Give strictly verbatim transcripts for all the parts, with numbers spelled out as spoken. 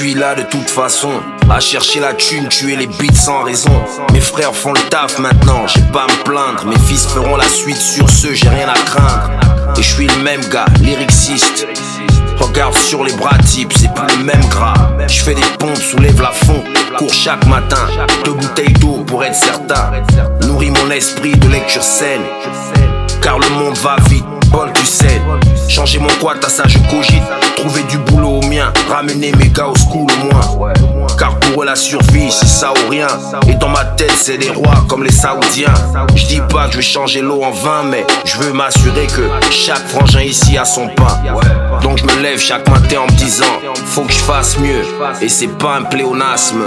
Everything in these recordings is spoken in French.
suis là de toute façon, à chercher la thune, tuer les beats sans raison. Mes frères font le taf maintenant, j'ai pas à me plaindre. Mes fils feront la suite sur ce, j'ai rien à craindre. Et je suis le même gars, lyriciste. Regarde sur les bras types, c'est plus le même gras. Je fais des pompes, soulève la fond, cours chaque matin. Deux bouteilles d'eau pour être certain. Nourris mon esprit de lecture saine, car le monde va vite, Paul tu sais. Changer mon quad, à ça je cogite. Trouver du boulot au mien, ramener mes gars au school au moins. Car pour eux la survie c'est ça ou rien. Et dans ma tête c'est des rois comme les Saoudiens. Je dis pas que je vais changer l'eau en vin, mais je veux m'assurer que chaque frangin ici a son pain. Donc je me lève chaque matin en me disant faut que je fasse mieux. Et c'est pas un pléonasme.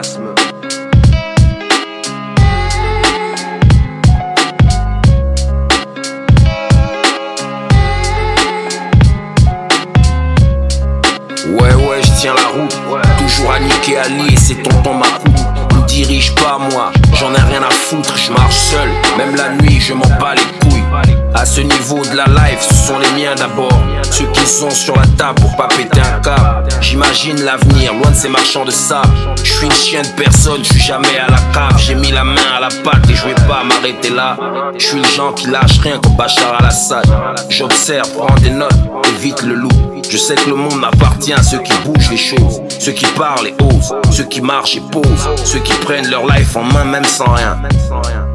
Ouais ouais je tiens la route, toujours à niquer Ali et c'est tonton ma coupe. Me dirige pas moi, j'en ai rien à foutre, je marche seul, même la nuit je m'en bats les couilles. À ce niveau de la life, ce sont les miens d'abord, ceux qui sont sur la table pour pas péter un câble. J'imagine l'avenir, loin de ces marchands de sable. Je suis une chienne de personne, je suis jamais à la cave. J'ai mis la main à la pâte et je vais pas m'arrêter là. Je suis le genre qui lâche rien comme Bachar al-Assad. J'observe, prends des notes, évite le loup. Je sais que le monde m'appartient à ceux qui bougent les choses, ceux qui parlent et osent, ceux qui marchent et posent, ceux qui prennent leur life en main même sans rien.